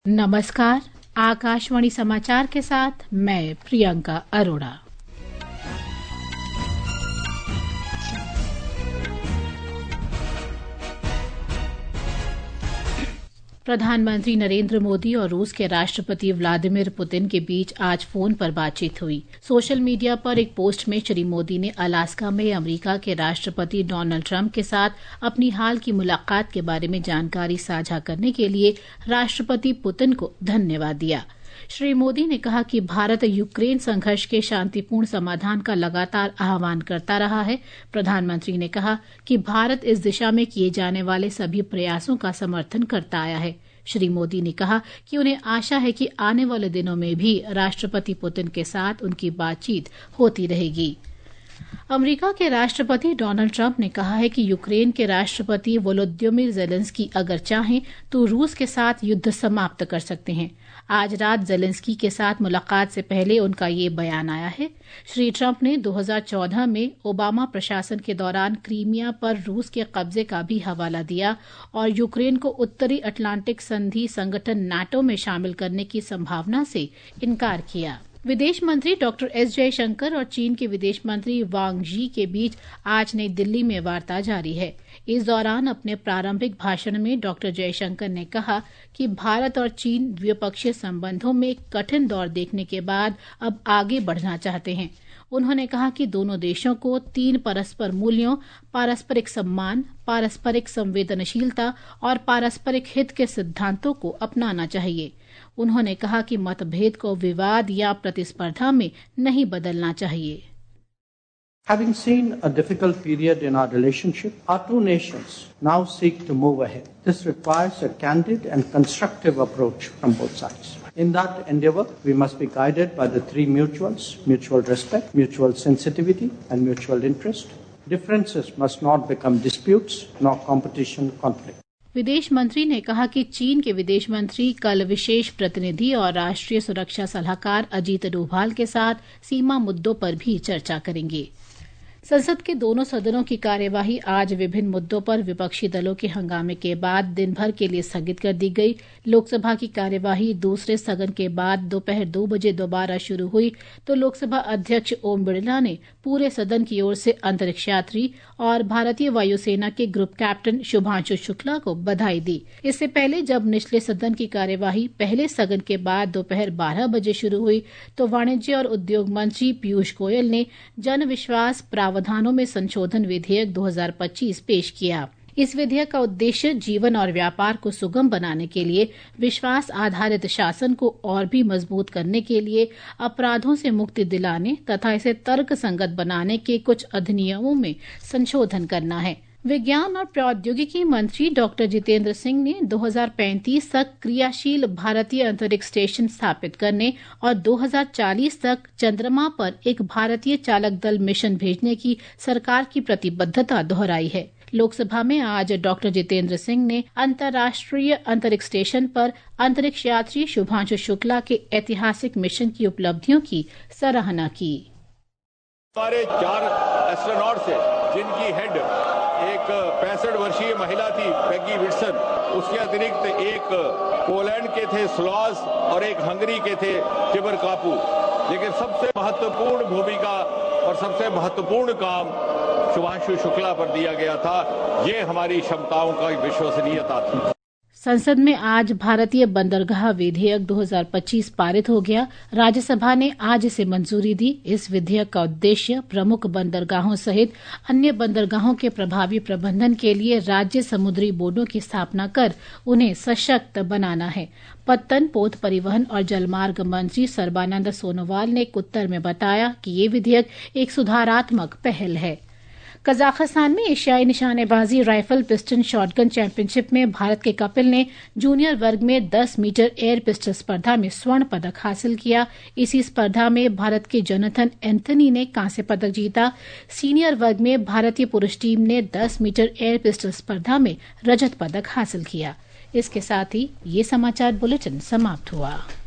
नमस्कार, आकाशवाणी समाचार के साथ मैं प्रियंका अरोड़ा। प्रधानमंत्री नरेंद्र मोदी और रूस के राष्ट्रपति व्लादिमीर पुतिन के बीच आज फोन पर बातचीत हुई। सोशल मीडिया पर एक पोस्ट में श्री मोदी ने अलास्का में अमेरिका के राष्ट्रपति डोनाल्ड ट्रंप के साथ अपनी हाल की मुलाकात के बारे में जानकारी साझा करने के लिए राष्ट्रपति पुतिन को धन्यवाद दिया। श्री मोदी ने कहा कि भारत यूक्रेन संघर्ष के शांतिपूर्ण समाधान का लगातार आह्वान करता रहा है। प्रधानमंत्री ने कहा कि भारत इस दिशा में किए जाने वाले सभी प्रयासों का समर्थन करता आया है। श्री मोदी ने कहा कि उन्हें आशा है कि आने वाले दिनों में भी राष्ट्रपति पुतिन के साथ उनकी बातचीत होती रहेगी। अमेरिका के राष्ट्रपति डोनाल्ड ट्रंप ने कहा है कि यूक्रेन के राष्ट्रपति वोलोदिमीर जेलेंस्की अगर चाहें तो रूस के साथ युद्ध समाप्त कर सकते हैं। आज रात जेलेंस्की के साथ मुलाकात से पहले उनका ये बयान आया है। श्री ट्रंप ने 2014 में ओबामा प्रशासन के दौरान क्रीमिया पर रूस के कब्जे का भी हवाला दिया और यूक्रेन को उत्तरी अटलांटिक संधि संगठन नाटो में शामिल करने की संभावना से इनकार किया। विदेश मंत्री डॉक्टर एस जयशंकर और चीन के विदेश मंत्री वांग यी के बीच आज नई दिल्ली में वार्ता जारी है। इस दौरान अपने प्रारंभिक भाषण में डॉक्टर जयशंकर ने कहा कि भारत और चीन द्विपक्षीय संबंधों में एक कठिन दौर देखने के बाद अब आगे बढ़ना चाहते हैं। उन्होंने कहा कि दोनों देशों को 3 परस्पर मूल्यों, पारस्परिक सम्मान, पारस्परिक संवेदनशीलता और पारस्परिक हित के सिद्धांतों को अपनाना चाहिए। उन्होंने कहा कि मतभेद को विवाद या प्रतिस्पर्धा में नहीं बदलना चाहिए। Having seen a difficult period in our relationship, our two nations now seek to move ahead. This requires a candid and constructive approach from both sides. In that endeavor, we must be guided by the 3 mutuals: mutual respect, mutual sensitivity, and mutual interest. Differences must not become disputes, nor competition, conflict. विदेश मंत्री ने कहा कि चीन के विदेश मंत्री कल विशेष प्रतिनिधि और राष्ट्रीय सुरक्षा सलाहकार अजीत डोभाल के साथ सीमा मुद्दों पर भी चर्चा करेंगे। संसद के दोनों सदनों की कार्यवाही आज विभिन्न मुद्दों पर विपक्षी दलों के हंगामे के बाद दिन भर के लिए स्थगित कर दी गई। लोकसभा की कार्यवाही दूसरे स्थगन के बाद दोपहर 2 बजे दोबारा शुरू हुई तो लोकसभा अध्यक्ष ओम बिरला ने पूरे सदन की ओर से अंतरिक्ष यात्री और भारतीय वायुसेना के ग्रुप कैप्टन शुभांशु शुक्ला को बधाई दी। इससे पहले जब निचले सदन की कार्यवाही पहले स्थगन के बाद दोपहर 12 बजे शुरू हुई तो वाणिज्य और उद्योग मंत्री पीयूष गोयल ने जन विश्वास प्रावधानों में संशोधन विधेयक 2025 पेश किया। इस विधेयक का उद्देश्य जीवन और व्यापार को सुगम बनाने के लिए, विश्वास आधारित शासन को और भी मजबूत करने के लिए, अपराधों से मुक्ति दिलाने तथा इसे तर्क संगत बनाने के कुछ अधिनियमों में संशोधन करना है। विज्ञान और प्रौद्योगिकी मंत्री डॉक्टर जितेंद्र सिंह ने 2035 तक क्रियाशील भारतीय अंतरिक्ष स्टेशन स्थापित करने और 2040 तक चंद्रमा पर एक भारतीय चालक दल मिशन भेजने की सरकार की प्रतिबद्धता दोहराई है। लोकसभा में आज डॉक्टर जितेंद्र सिंह ने अंतर्राष्ट्रीय अंतरिक्ष स्टेशन पर अंतरिक्ष यात्री शुभांशु शुक्ला के ऐतिहासिक मिशन की उपलब्धियों की सराहना की। हमारे 4 एस्ट्रोनॉट्स हैं जिनकी हेड एक 65 वर्षीय महिला थी पेगी विल्सन, उसके अतिरिक्त एक पोलैंड के थे स्लॉज और एक हंगरी के थे टिबर कापू। लेकिन सबसे महत्वपूर्ण भूमिका और सबसे महत्वपूर्ण काम शुभांशु शुक्ला पर दिया गया था। ये हमारी क्षमताओं का विश्वसनीयता थी। संसद में आज भारतीय बंदरगाह विधेयक 2025 पारित हो गया। राज्यसभा ने आज इसे मंजूरी दी। इस विधेयक का उद्देश्य प्रमुख बंदरगाहों सहित अन्य बंदरगाहों के प्रभावी प्रबंधन के लिए राज्य समुद्री बोर्डों की स्थापना कर उन्हें सशक्त बनाना है। पत्तन, पोत परिवहन और जलमार्ग मंत्री सर्बानंद सोनोवाल ने एक उत्तर में बताया कि ये विधेयक एक सुधारात्मक पहल है। कजाकिस्तान में एशियाई निशानेबाजी राइफल पिस्टन शॉटगन चैंपियनशिप में भारत के कपिल ने जूनियर वर्ग में 10 मीटर एयर पिस्टल स्पर्धा में स्वर्ण पदक हासिल किया। इसी स्पर्धा में भारत के जोनाथन एंथनी ने कांस्य पदक जीता। सीनियर वर्ग में भारतीय पुरुष टीम ने 10 मीटर एयर पिस्टल स्पर्धा में रजत पदक हासिल किया। इसके साथ ही ये समाचार बुलेटिन समाप्त हुआ।